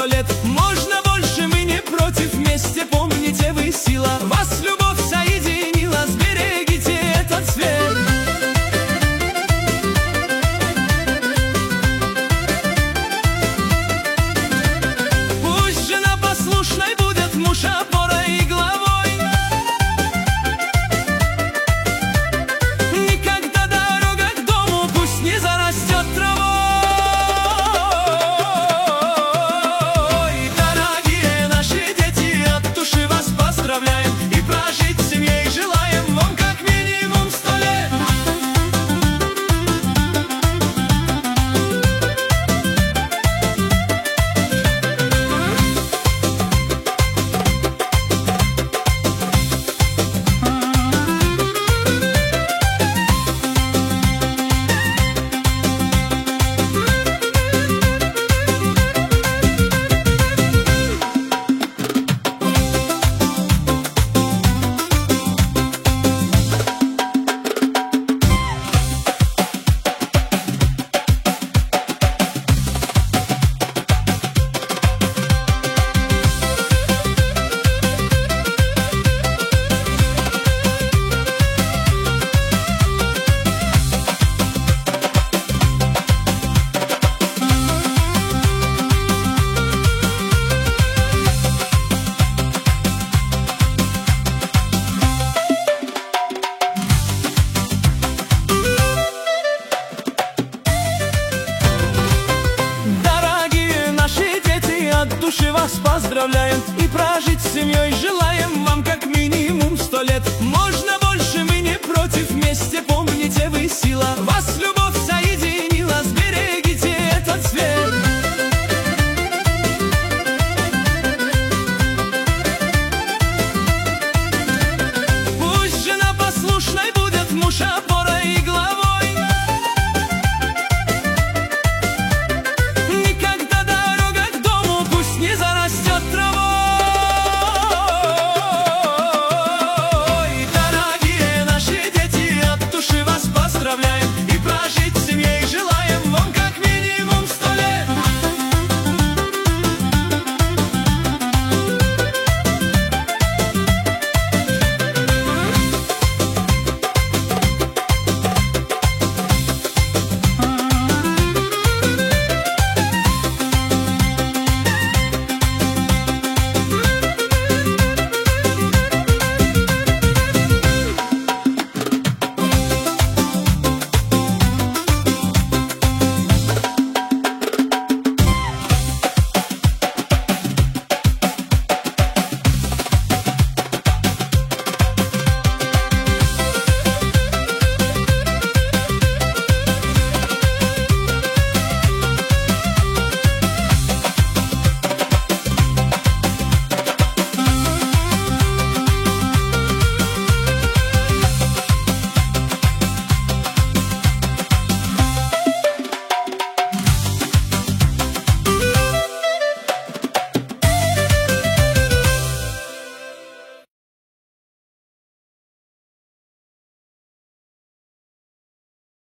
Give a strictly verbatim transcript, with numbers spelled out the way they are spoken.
сто лет. Можно больше, мы не против, вместе помните вы сила. Вас любовь соединила, сберегите этот свет. Пусть жена послушной будет, муж опорой и главой. Никогда дорога к дому пусть не зарастет травой. Дорогие наши дети, от души вас поздравляем и прожить с семьей желаем вам как минимум сто лет. От души вас поздравляем и прожить с семьей желаем вам как минимум сто лет. Можно больше, мы не против, вместе помните вы сила. Вас любовь